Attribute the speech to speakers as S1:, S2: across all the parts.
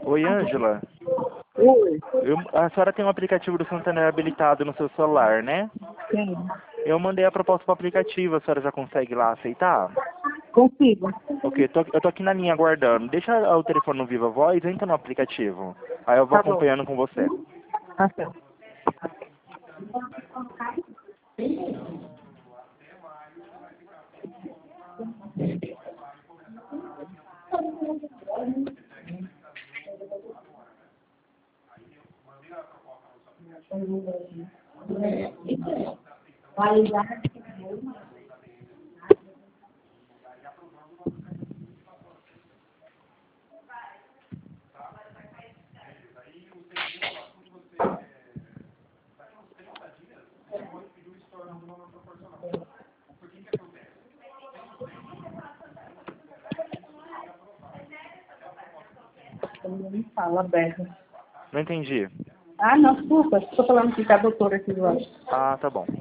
S1: Oi, Ângela.
S2: Oi,
S1: A senhora tem um aplicativo do Santander habilitado no seu celular, né?
S2: sim,
S1: Eu mandei a proposta para o aplicativo, a senhora já consegue lá aceitar?
S2: consigo.
S1: Ok, eu tô aqui na linha aguardando. Deixa o telefone no Viva Voz, entra no aplicativo. Aí eu vou
S2: Tá bom,
S1: acompanhando com você.
S2: tá certo. Me fala, Berta.
S1: Não entendi.
S2: Ah, não, desculpa, estou falando aqui com a doutora aqui do lado.
S1: Ah, tá bom.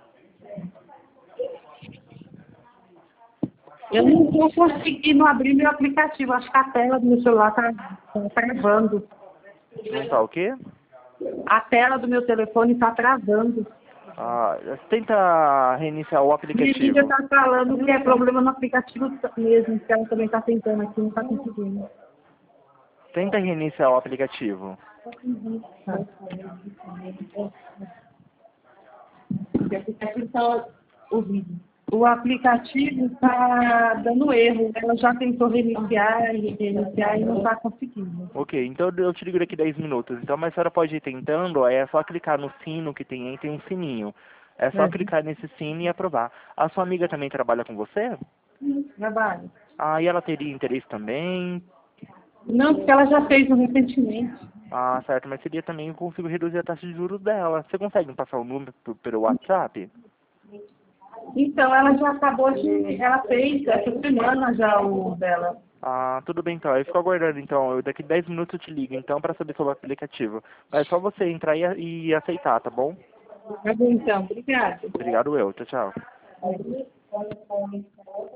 S2: Eu não estou conseguindo abrir meu aplicativo, acho que a tela do meu celular está travando.
S1: Não tá o quê?
S2: A tela do meu telefone está travando.
S1: Ah, tenta reiniciar o
S2: Minha amiga
S1: aplicativo.
S2: está falando que é problema no aplicativo mesmo, que ela também está tentando aqui, não está conseguindo.
S1: Tenta reiniciar o aplicativo.
S2: O aplicativo está ouvindo. O aplicativo está dando erro. Ela já tentou reiniciar e reiniciar e não está conseguindo.
S1: Ok, então eu te ligo daqui 10 minutos. Então, mas a senhora pode ir tentando, aí é só clicar no sino que tem aí, tem um sininho. É só
S2: É,
S1: clicar nesse sino e aprovar. A sua amiga também trabalha com você?
S2: trabalho.
S1: Ah, e ela teria interesse também?
S2: Não, porque ela já fez um recentemente.
S1: Ah, certo, mas seria também eu consigo reduzir a taxa de juros dela. Você consegue me passar o número pelo WhatsApp?
S2: Então, ela já acabou de. Ela fez essa semana já o dela.
S1: Ah, tudo bem então. Eu fico aguardando então. Daqui 10 minutos eu te ligo então para saber sobre o aplicativo. Mas é só você entrar e aceitar, tá bom?
S2: Tá bom, então. Obrigada.
S1: Obrigado eu. Tchau, tchau.